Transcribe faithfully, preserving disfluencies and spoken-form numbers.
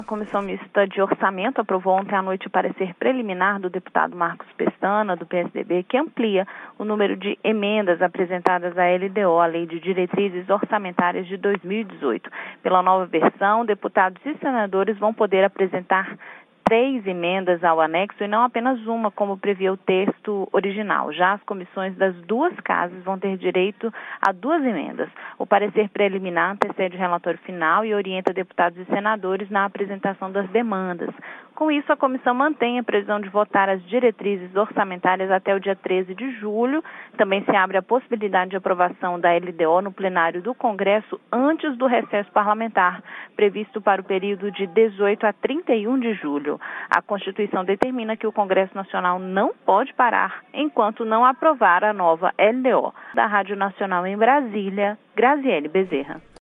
A Comissão Mista de Orçamento aprovou ontem à noite o parecer preliminar do deputado Marcos Pestana, do P S D B, que amplia o número de emendas apresentadas à L D O, a Lei de Diretrizes Orçamentárias de dois mil e dezoito. Pela nova versão, deputados e senadores vão poder apresentar três emendas ao anexo e não apenas uma, como previa o texto original. Já as comissões das duas casas vão ter direito a duas emendas. O parecer preliminar antecede o relatório final e orienta deputados e senadores na apresentação das demandas. Com isso, a comissão mantém a previsão de votar as diretrizes orçamentárias até o dia treze de julho. Também se abre a possibilidade de aprovação da L D O no plenário do Congresso antes do recesso parlamentar, previsto para o período de dezoito a trinta e um de julho. A Constituição determina que o Congresso Nacional não pode parar enquanto não aprovar a nova L D O. Da Rádio Nacional em Brasília, Graziele Bezerra.